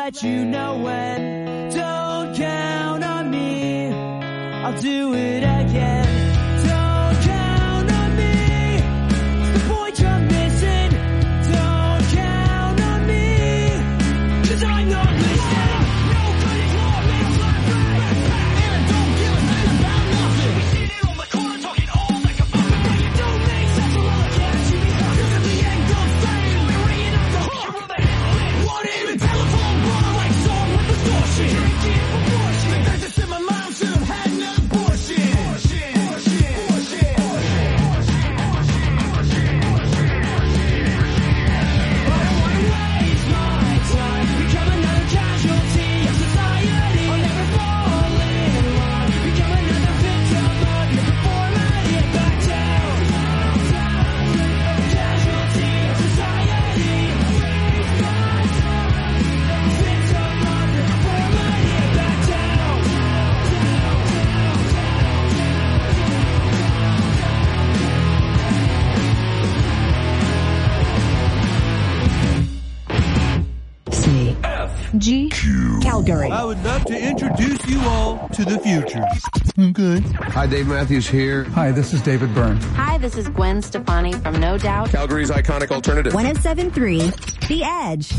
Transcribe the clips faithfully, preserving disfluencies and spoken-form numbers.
let you know when. Don't count on me, I'll do it again. Don't count on me, it's the point you're missing. Don't count on me, cause I'm not listening. Nobody's walking my back, and I don't give a thing about nothing. We sitting on the corner talking all like a fucking thing. It don't make sense, so I'll catch you because at the end of fame, we're ringing up the hook. You're the hell, what even telephone bar like song with distortion. Drinking proportion, the dentist in my mom should have had an abortion. Bullshit, bullshit, bullshit, I don't wanna waste my time, become another casualty of society. I'll never fall in line, become another victim of your conformity. Back down, casualty of society. Victim of your conformity. Back down. C G Calgary. I would love to introduce you all to the future. Okay. Hi, Dave Matthews here. Hi, this is David Byrne. Hi, this is Gwen Stefani from No Doubt. Calgary's iconic alternative. one oh seven point three The Edge.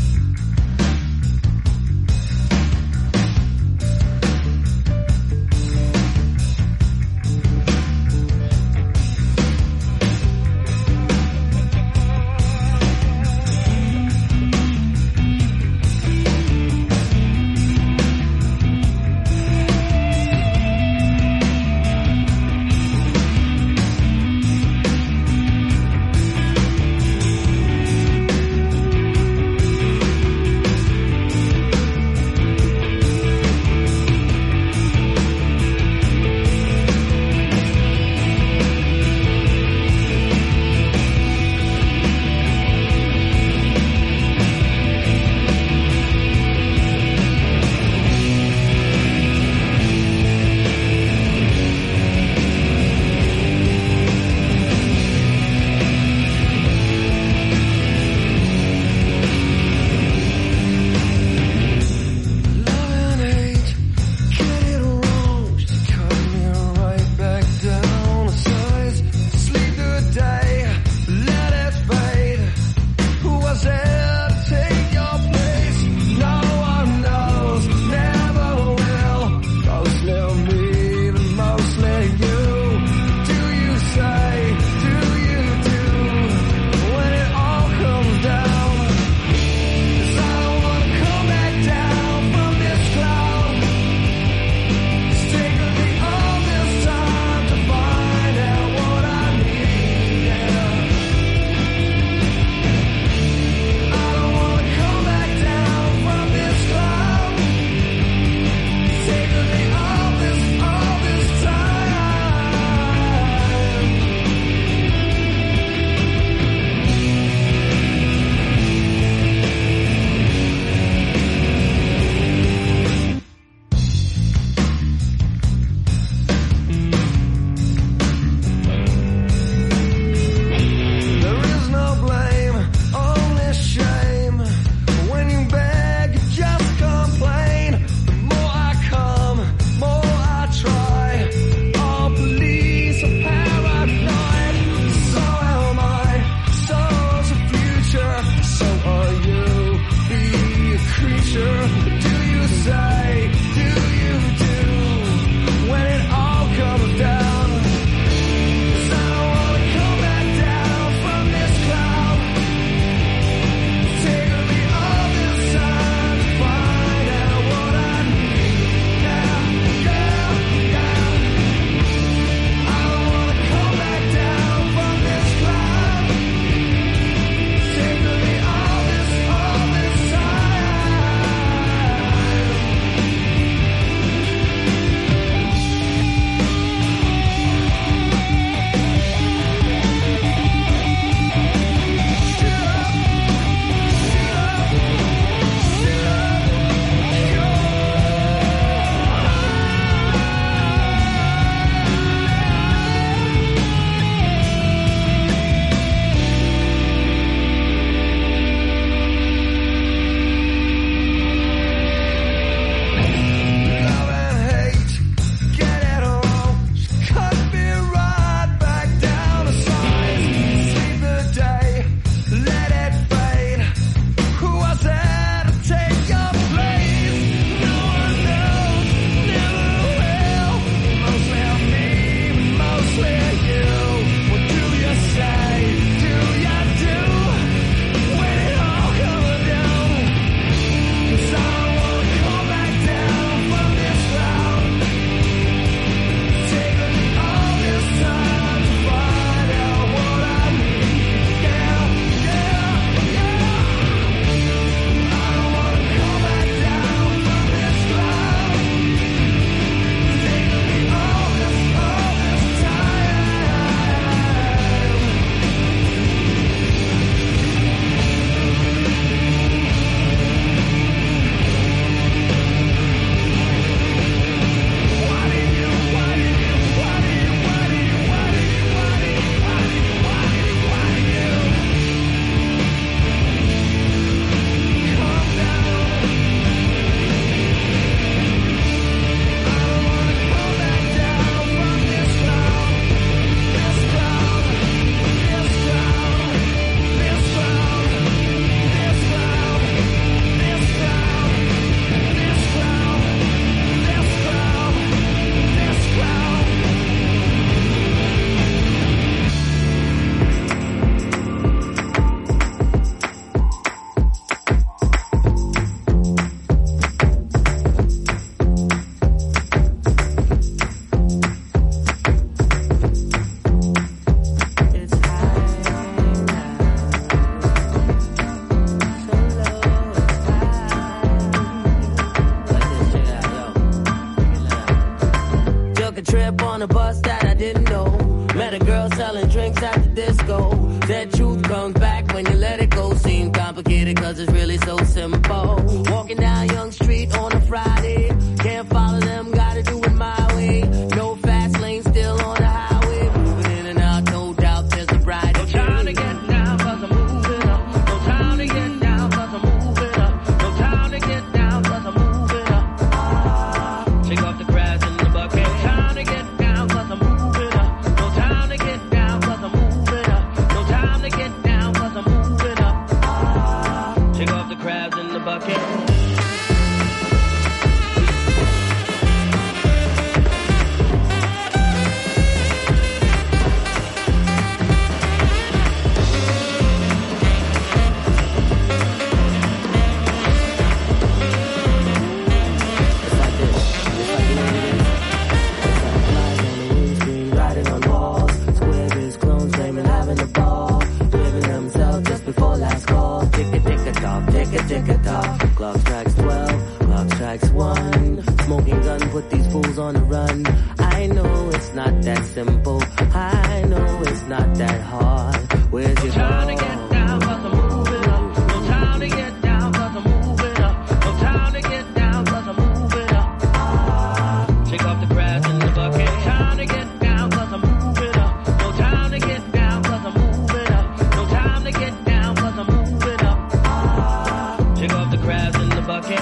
last call. Tick a tick a tock, tick a tick a tock. Clock strikes twelve, clock strikes one. Smoking gun, put these fools on the run. I know it's not that simple. I know it's not that hard. Where's your trying to get down, cause I'm moving up. No time to get down, cause I'm moving up. No time to get down, cause I'm moving up. Ah, shake off the grass in the bucket. Time to get down, cause I'm moving up. No time to get down, cause I'm moving up. No time to get down, cause I'm moving up. Ah, shake off the grass in the bucket.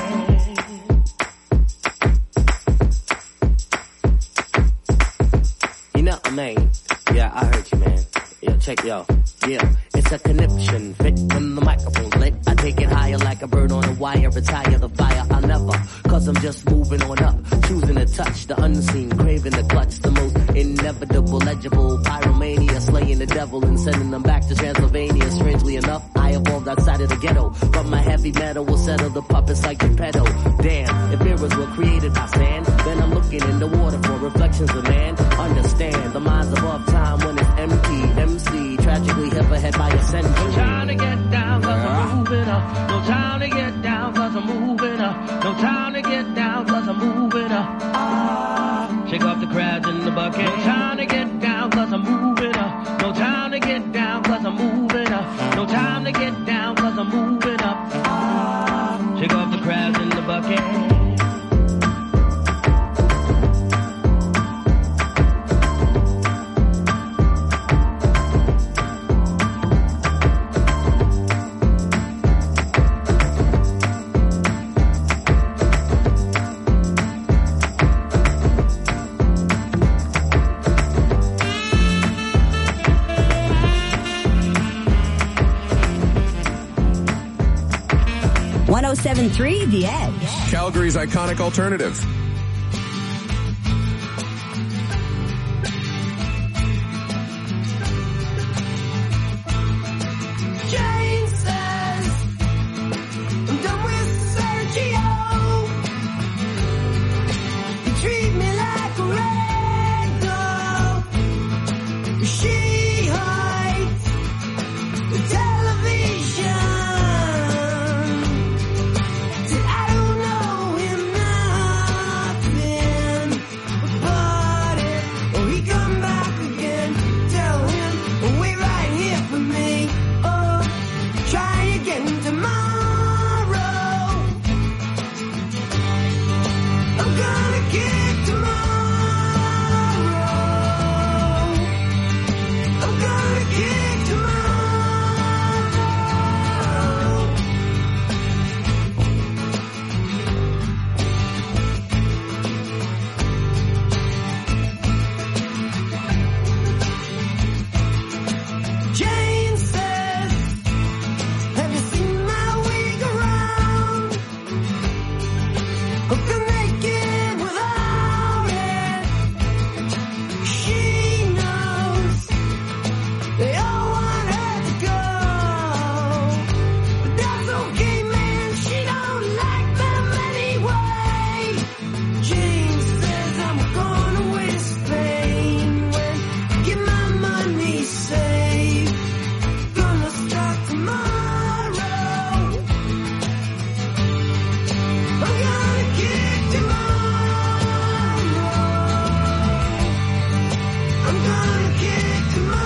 You know, man. Yeah, I heard you, man. Yo, check yo. Yeah, it's a conniption. Fit when the microphone's lit. I take it higher like a bird on a wire. Retire the fire, I'll never. Cause I'm just moving on up. Choosing to touch the unseen. Craving the clutch. The most inevitable, legible. Pyromania. Slaying the devil and sending them back to Transylvania. Strangely enough, I evolved outside of the ghetto. But my heavy metal will settle the puppets like Geppetto. Damn, if mirrors were created by sand, then I'm looking in the water for reflections of man. Understand, the mind's above time when it's empty. M C, tragically hip ahead by a century. No time to get down, cause I'm moving up. No time to get down, cause I'm moving up. No time to get down, cause I'm moving up. Ah, shake off the crabs in the bucket. No time to get down, cause I'm moving up. No time to get down, cause I'm moving up. No time to get down, cause I'm moving up. Ah, shake off the crabs in the bucket. one oh seven point three The Edge. Calgary's iconic alternative. Jane says, I'm done with Sergio. You treat me like a rag doll. She hides the television. Said I don't know him nothing about it. Oh, he come back again. Tell him, wait right here for me. Oh, try again tomorrow. I'm gonna kick tomorrow. I'm gonna kick tomorrow. Jane says, have you seen my wig around? Hope to make it without it. She knows they all want her to go. But that's okay, man, she don't like them anyway. Jane says I'm going away to Spain when I get my money saved. Gonna start tomorrow. I'm gonna kick tomorrow. I'm gonna kick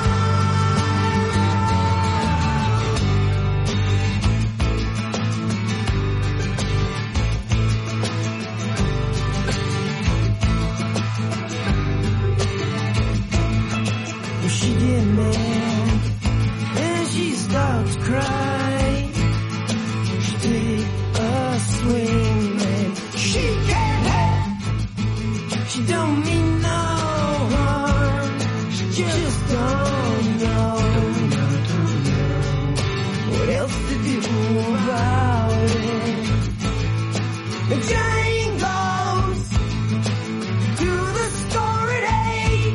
tomorrow. She get mad and she starts to cry. She take a swing and she can't help. She don't mean no harm. She just don't know what else to do about it. And Jane goes to the store at eight.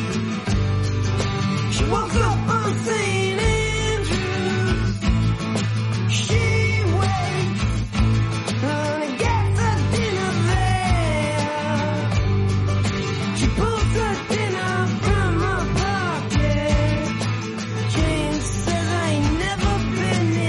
She walks up on Saint Andrews. She waits and gets her dinner there. She pulls her dinner from her pocket. Jane says I ain't never been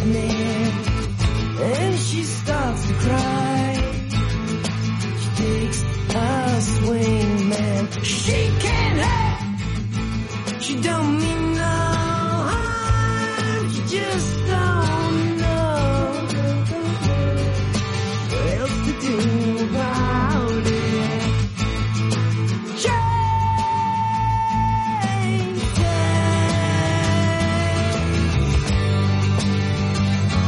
me, and she starts to cry. She takes a swing, man. She can't help. She don't mean no harm. She just don't know what else to do about it. Change, change.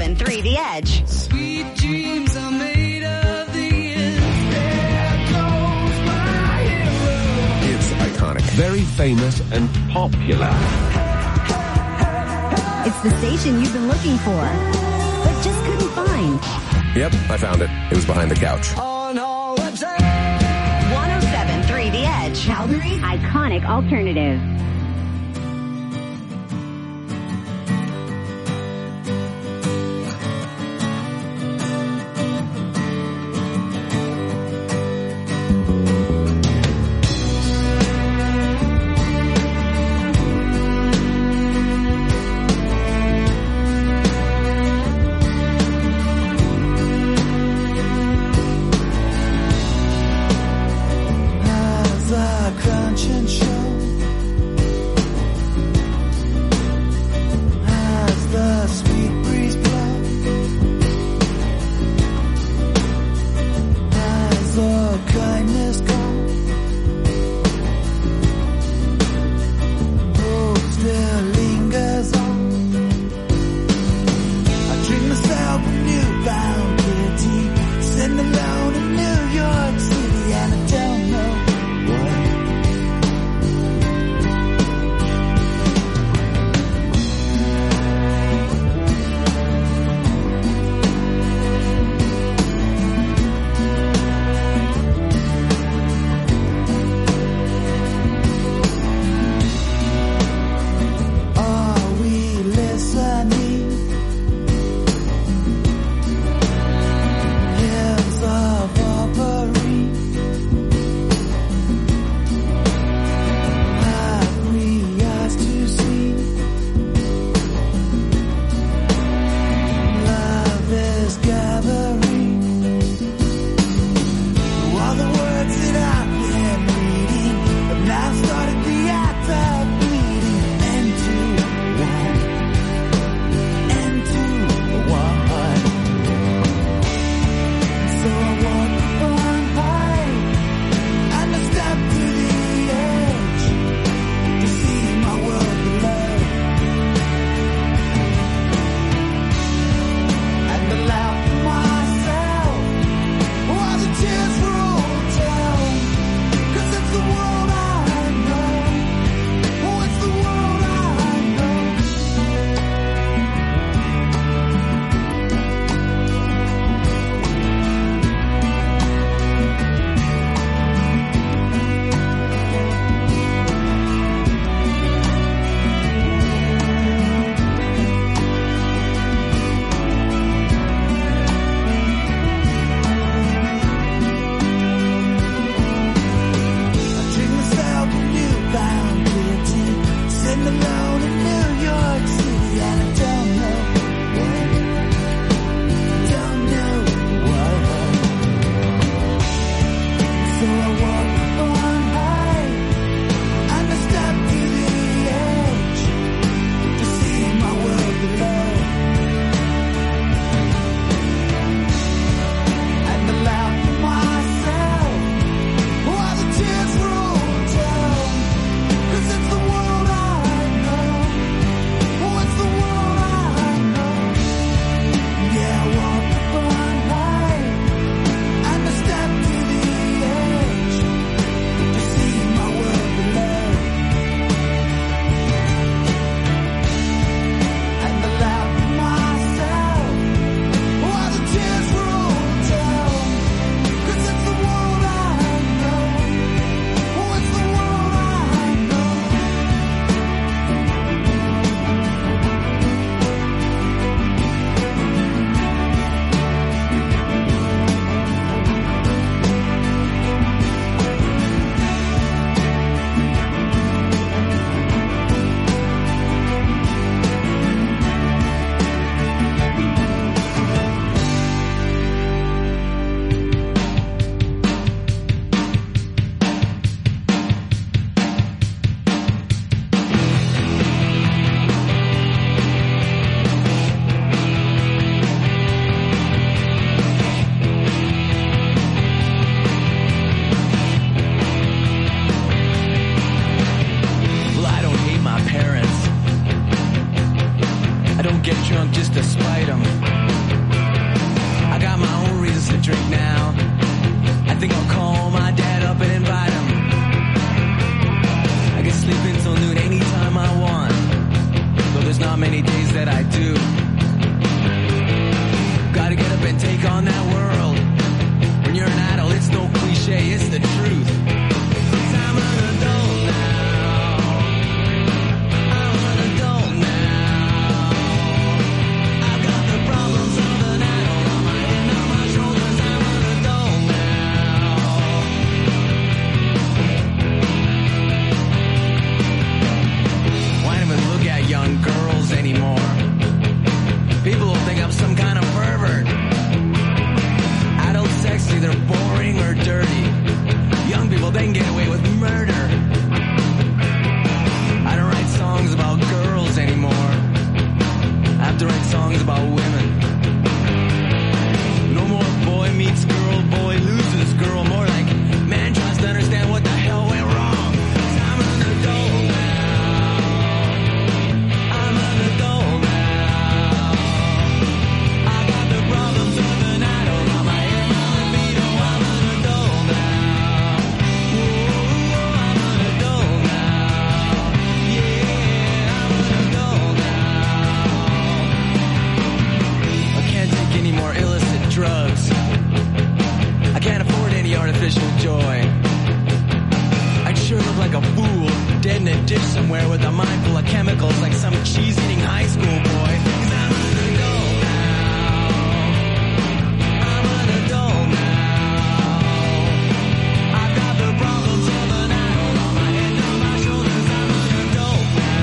seven three The Edge. Sweet dreams are made of these. There goes my hero. It's iconic. Very famous and popular. It's the station you've been looking for, but just couldn't find. Yep, I found it. It was behind the couch. On holiday. one oh seven point three The Edge. Calgary's iconic alternative. get drunk just to spite them. can get away with murder. I don't write songs about girls anymore. I have to write songs about women. No more boy meets girl, boy loses girl. More like man tries to understand what the hell went wrong. 'Cause I'm an adult now. I'm an adult now. I got the problems of an adult on my head, my libido. I'm an adult now. Whoa, I'm an adult now. Yeah, I'm an adult now. I can't take any more illicit drugs. I can't afford any artificial joy. I'd sure look like a fool, dead in a ditch somewhere with a mind full of chemicals like some cheese-eating high school boy. 'Cause I'm an adult now. I'm an adult now. I've got the problems of an adult on my head and on my shoulders. I'm an adult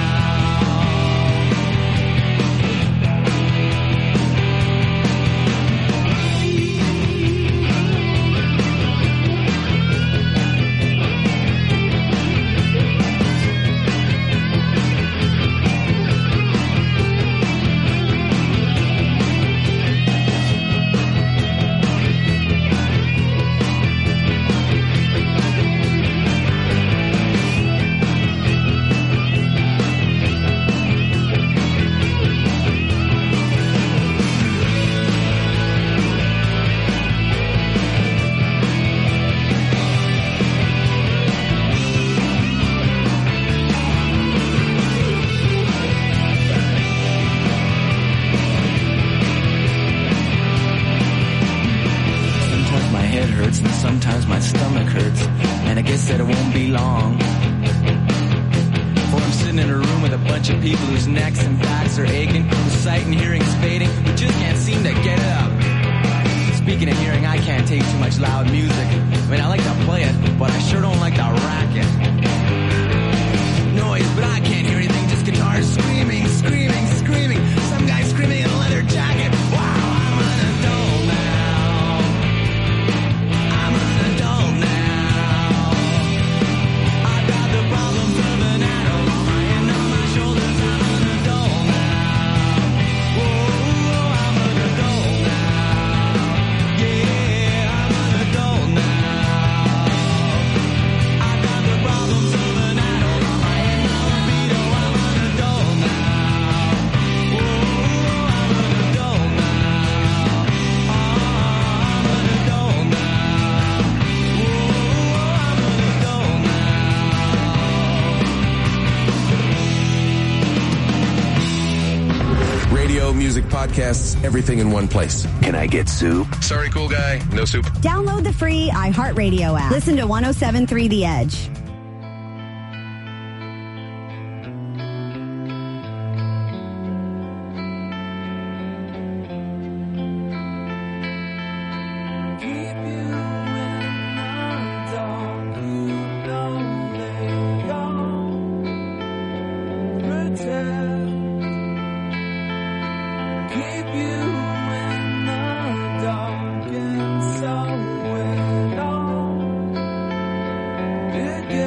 sometimes my stomach hurts, and I guess that it won't be long for I'm sitting in a room with a bunch of people whose necks and backs are aching, whose sight and hearing is fading, who just can't seem to get it up. Speaking of hearing, I can't take too much loud music. I mean, I like to play it, but I sure don't like to rack it. Noise, but I can't hear anything, just guitars screaming, screaming, screaming. Some guy screaming in a leather jacket. Wow, I'm an adult now. I'm an adult now. I've got the problems of an adult on my head, on my shoulders. I'm an adult now. Whoa, I'm an adult now. Yeah, I'm an adult now. I've got the problems of an adult on my head, my libido. I'm an adult now. Whoa, I'm an adult now. Oh, I'm an adult now. Whoa, I'm an adult now. Radio, music, podcasts, everything in one place. Can I get soup? Sorry, cool guy. No soup. Download the free iHeartRadio app. Listen to one oh seven point three The Edge. It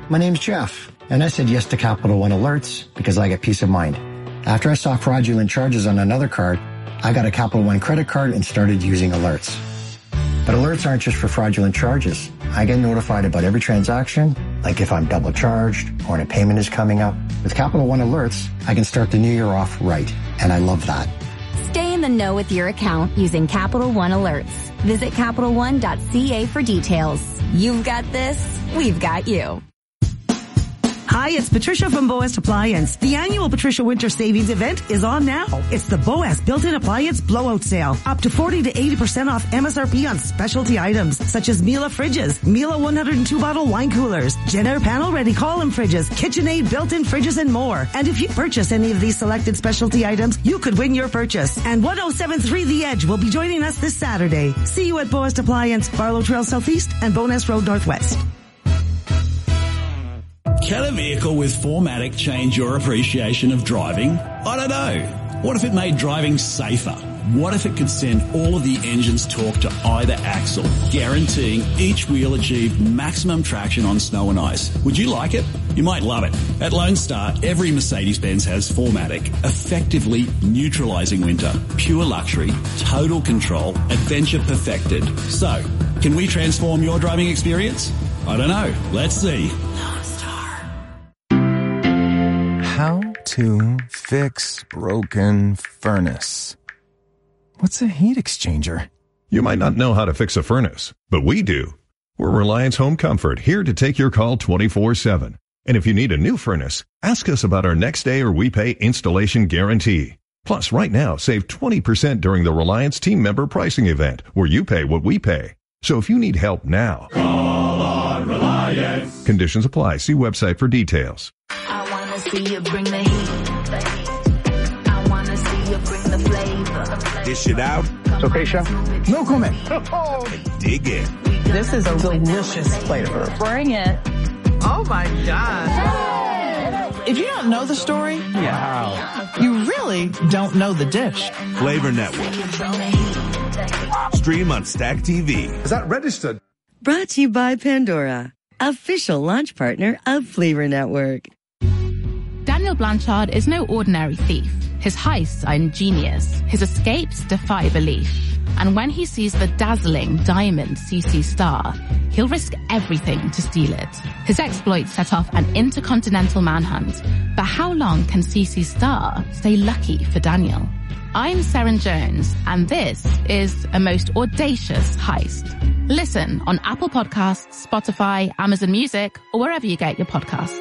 My name's Jeff, and I said yes to Capital One Alerts because I get peace of mind. After I saw fraudulent charges on another card, I got a Capital One credit card and started using alerts. But alerts aren't just for fraudulent charges. I get notified about every transaction, like if I'm double charged or a payment is coming up. With Capital One Alerts, I can start the new year off right, and I love that. Stay in the know with your account using Capital One Alerts. Visit Capital One dot C A for details. You've got this, we've got you. Hi, it's Patricia from Boas Appliance. The annual Patricia Winter Savings event is on now. It's the Boas Built-in Appliance Blowout Sale. Up to forty to eighty percent off M S R P on specialty items such as Miele fridges, Miele one oh two bottle wine coolers, Jenner panel-ready column fridges, KitchenAid built-in fridges, and more. And if you purchase any of these selected specialty items, you could win your purchase. And one oh seven point three The Edge will be joining us this Saturday. See you at Boas Appliance, Barlow Trail Southeast and Bowness Road Northwest. Can a vehicle with four matic change your appreciation of driving? I don't know. What if it made driving safer? What if it could send all of the engine's torque to either axle, guaranteeing each wheel achieved maximum traction on snow and ice? Would you like it? You might love it. At Lone Star, every Mercedes-Benz has four matic, effectively neutralizing winter. Pure luxury, total control, adventure perfected. So, can we transform your driving experience? I don't know. Let's see. How to fix broken furnace. What's a heat exchanger? You might not know how to fix a furnace, but we do. We're Reliance Home Comfort, here to take your call twenty-four seven. And if you need a new furnace, ask us about our next day or we pay installation guarantee. Plus, right now, save twenty percent during the Reliance team member pricing event, where you pay what we pay. So if you need help now, call on Reliance. Conditions apply. See website for details. I wanna see you bring the heat. I wanna see you bring the flavor. Dish it out. It's okay, chef? No comment. And dig in. This is a delicious flavor. Bring it. Oh my God. If you don't know the story, Wow. you really don't know the dish. Flavor Network. Stream on Stack T V. Is that registered? Brought to you by Pandora, official launch partner of Flavor Network. Daniel Blanchard is no ordinary thief. His heists are ingenious. His escapes defy belief. And when he sees the dazzling diamond C C Star, he'll risk everything to steal it. His exploits set off an intercontinental manhunt. But how long can C C Star stay lucky for Daniel? I'm Seren Jones, and this is a most audacious heist. Listen on Apple Podcasts, Spotify, Amazon Music, or wherever you get your podcasts.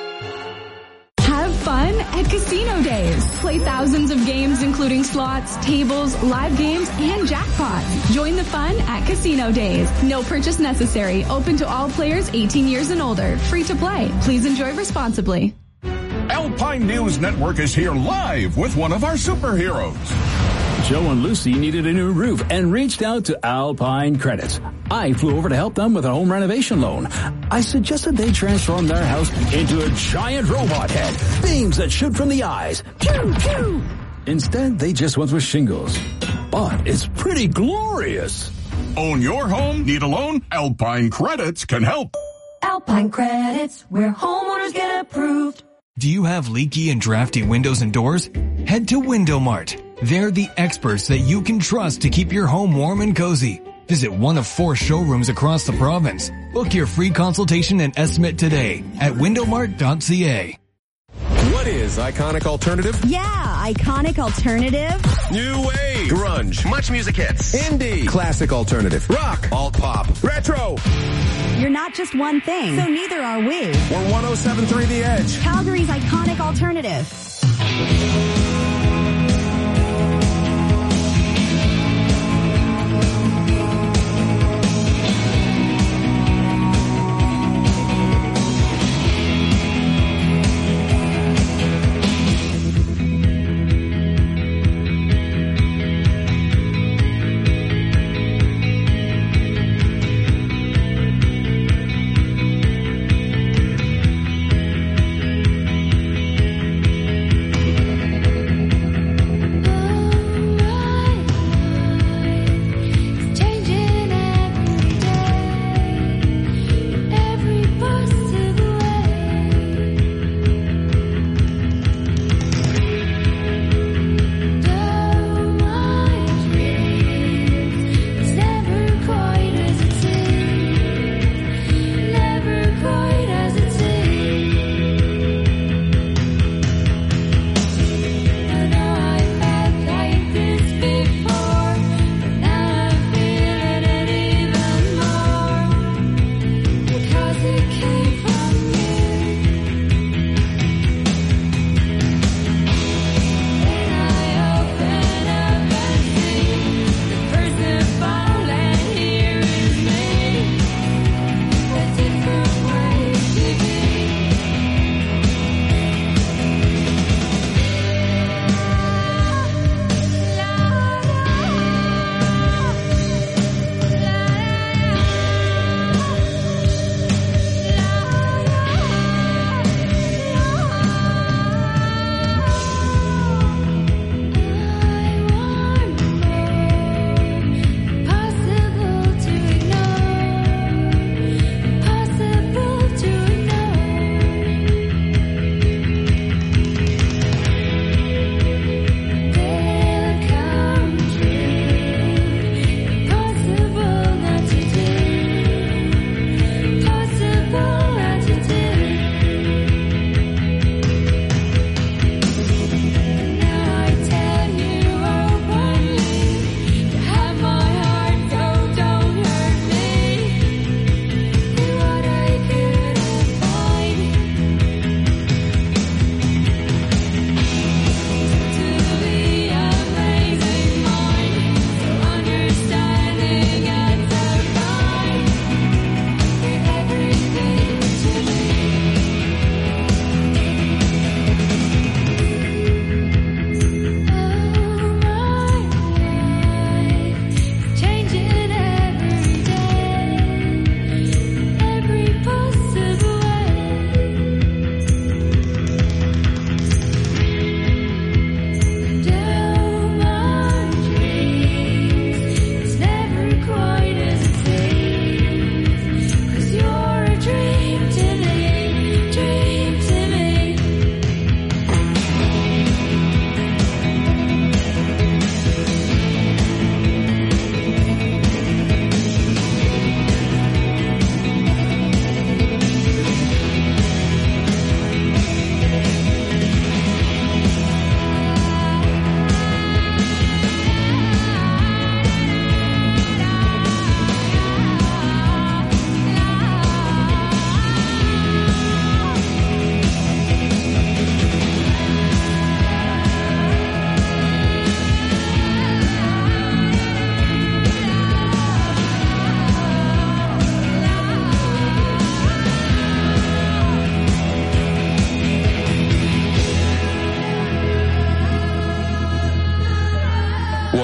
Have fun at Casino Days. Play thousands of games including slots, tables, live games, and jackpots. Join the fun at Casino Days. No purchase necessary. Open to all players eighteen years and older. Free to play. Please enjoy responsibly. Alpine News Network is here live with one of our superheroes. Joe and Lucy needed a new roof and reached out to Alpine Credit. I flew over to help them with a home renovation loan. I suggested they transform their house into a giant robot head, beams that shoot from the eyes. Pew, pew. Instead, they just went with shingles. But it's pretty glorious. Own your home? Need a loan? Alpine Credits can help. Alpine Credits, where homeowners get approved. Do you have leaky and drafty windows and doors? Head to Window Mart. They're the experts that you can trust to keep your home warm and cozy. Visit one of four showrooms across the province. Book your free consultation and estimate today at window mart dot c a. What is Iconic Alternative? Yeah, Iconic Alternative. New Wave. Grunge. Much music hits. Indie. Classic Alternative. Rock. Alt Pop. Retro. You're not just one thing, so neither are we. We're one oh seven point three The Edge. Calgary's Iconic Alternative.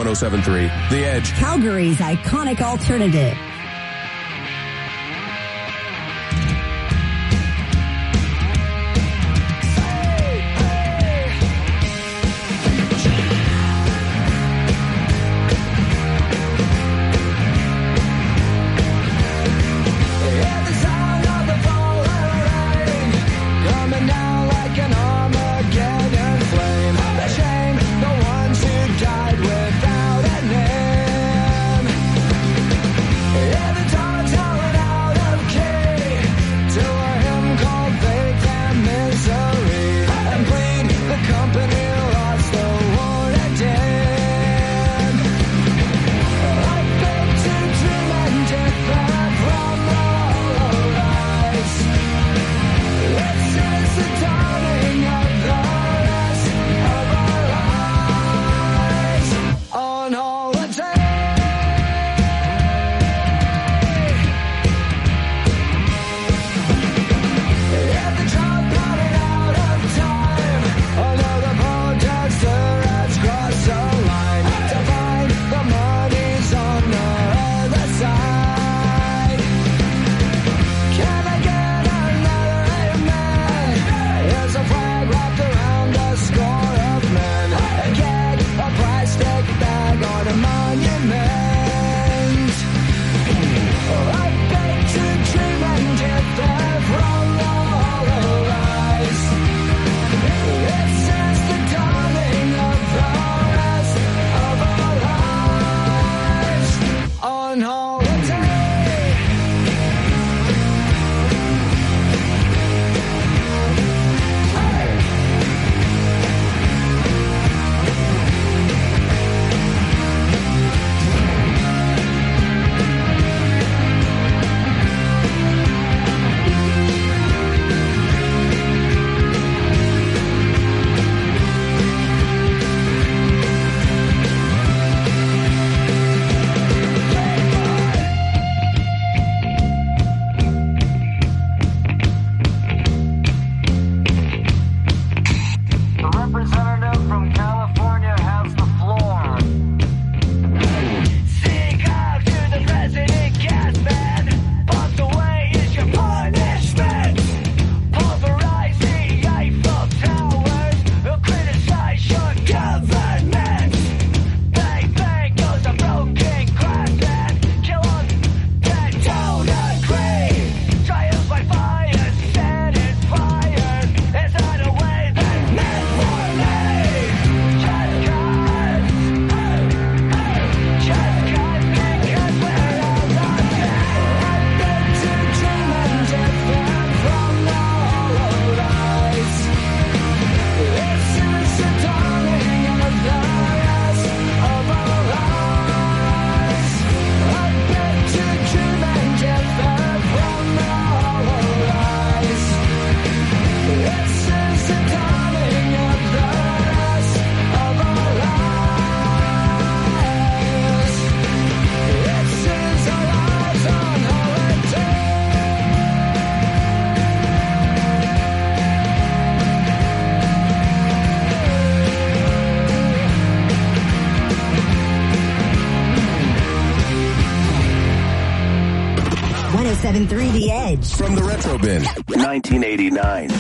oh seven point three The Edge. Calgary's iconic alternative. one oh seven point three The Edge. From the Retro Bin, nineteen eighty-nine.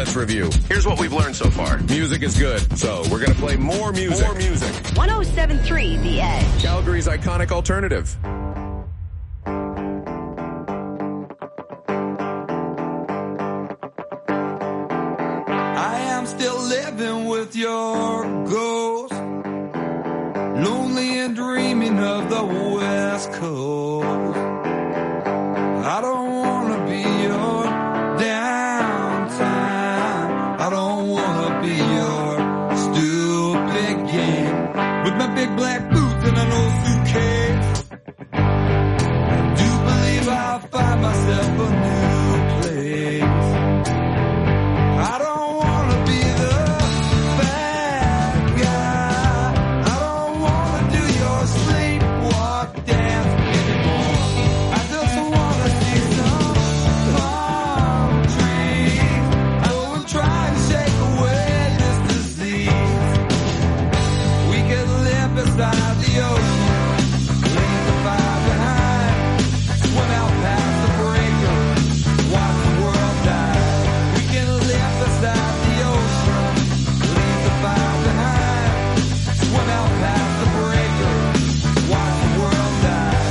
let's review. Here's what we've learned so far. Music is good, so we're going to play more music. More music. one oh seven point three The Edge. Calgary's iconic alternative. I am still living with your ghost, lonely and dreaming of the West Coast. I don't want to be your downtime. I don't want to be your stupid game. With my big black boots and an old suitcase, I do believe I'll find myself a new place. I don't want to be the bad guy. I don't want to do your sleepwalk dance anymore. I just want to see some palm trees. Go and try and shake away this disease. We could live beside the ocean, leave the fire behind, swim out past the breaker, watch the world die. We can live beside the ocean, leave the fire behind, swim out past the breaker, watch the world die.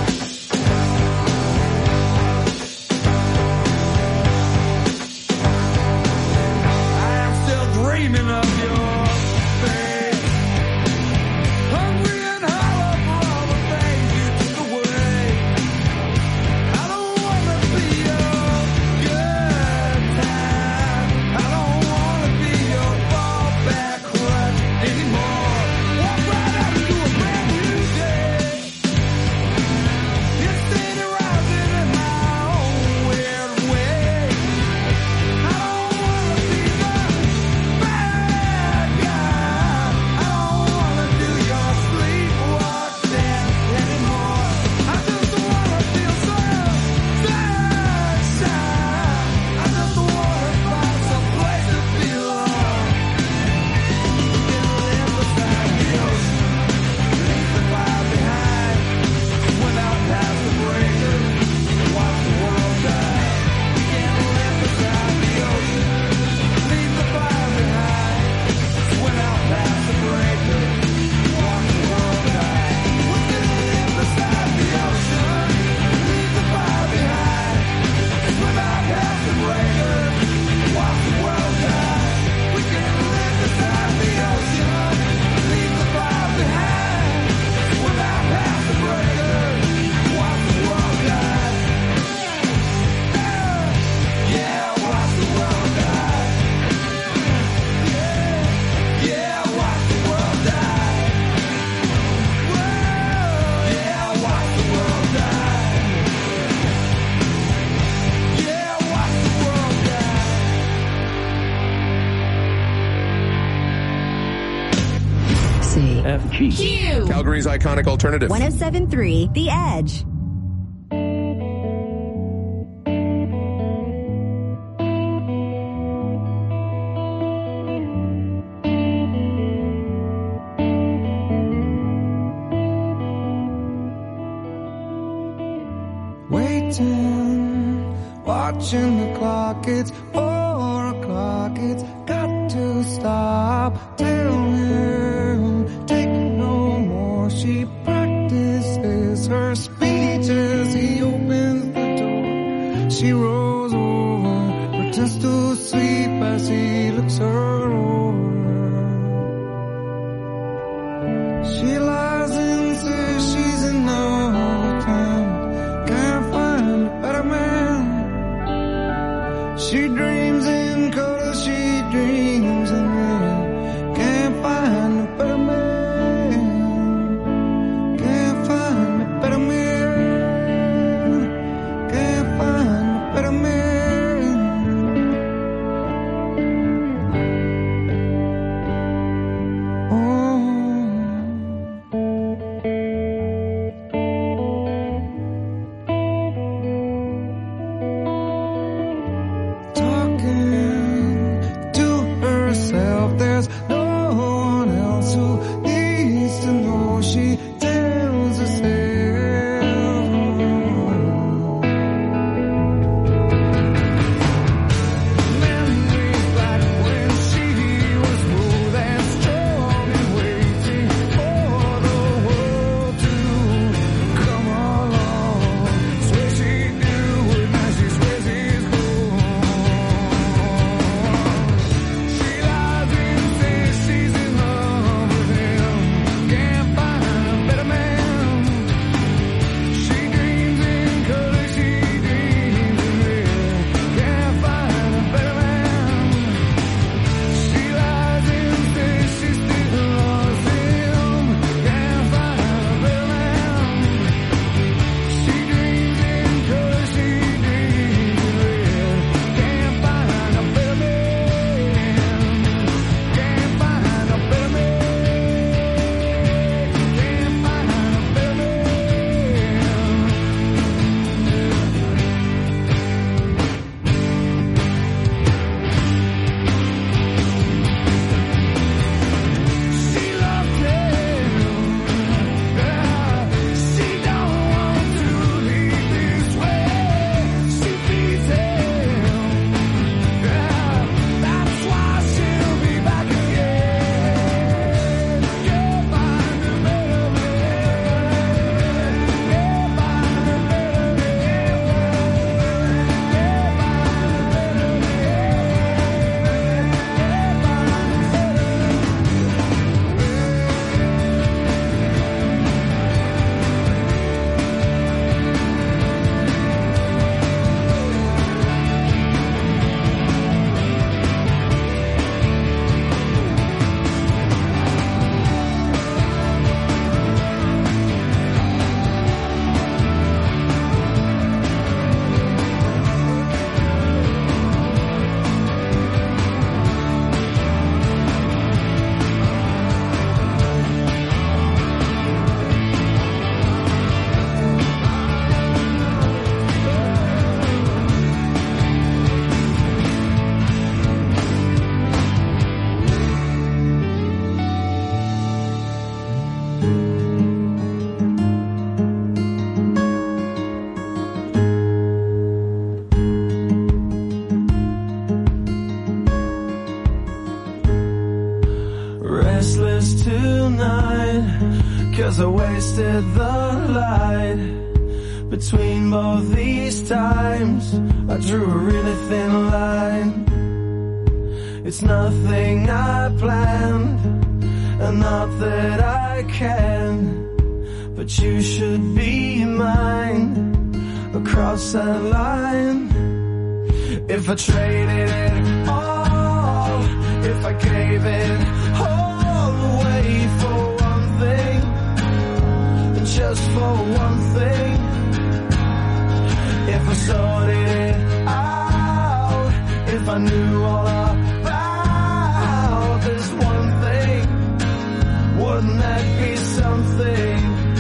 I am still dreaming of your face, hungry and hollow for all the things you took away. I don't want to be your good time. I don't want to be your fallback crutch anymore. Walk right out into a brand new day. It's steady rising in my own weird way. I don't want to be the bad guy. I don't want to do your sleepwalk dance anymore. I just want to feel some sunshine. I just want to find some place to belong. We can live beside the ocean, leave the fire behind, swim out past the breaker, watch the world die. We can live beside the ocean, leave the fire behind, swim out past the breaker, watch the world die. We can live beside the ocean, leave the fire behind, swim out past the breaker, watch the world die. We can live beside the ocean, leave the fire behind, swim out past the breaker, watch the world die. Yeah, watch the world die. Yeah, watch the world die. Yeah, watch the world die. Yeah, watch the world die. C. F G. Q. Calgary's iconic alternative. one oh seven point three The Edge. Waiting, watching the clock, it's four o'clock, it's got to stop. Tell him, take no more. She practices her speech as he opens the door. She rolls over, pretends to sleep as he looks her over. She lies and says she's in love with him. Can't find a better man. She dreams in color, she dreams in red. Can't find a better man. Can't find a better man. Can't find a better man. 'cause I wasted the line. Between both these times, I drew a really thin line. It's nothing I planned, and not that I can, but you should be mine across that line. If I traded it all, if I gave it all away for one thing, just for one thing, if I sorted it out, if I knew all about this one thing, wouldn't that be something?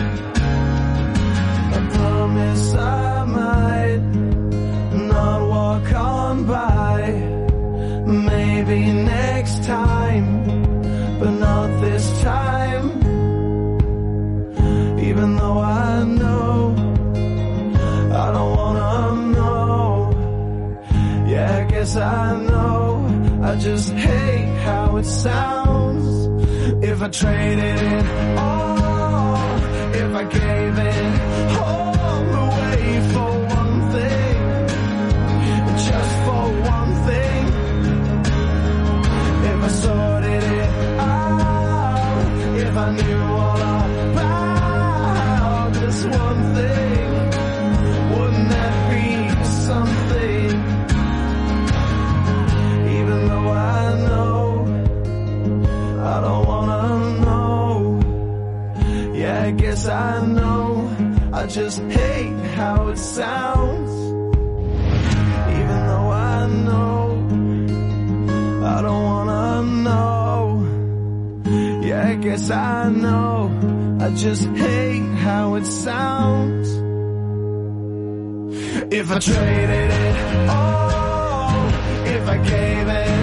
I promise I might not walk on by, maybe next time, but not this time. Even though I know I don't wanna know, yeah, I guess I know, I just hate how it sounds. If I traded it all, if I gave it all away for one thing, just for one thing, if I sorted it out, if I knew all about this one thing, wouldn't that be something? Even though I know I don't wanna know, yeah, I guess I know, I just hate how it sounds. Even though I know I don't wanna know, yeah, I guess I know, I just hate how it sounds. If I traded it all, if I gave it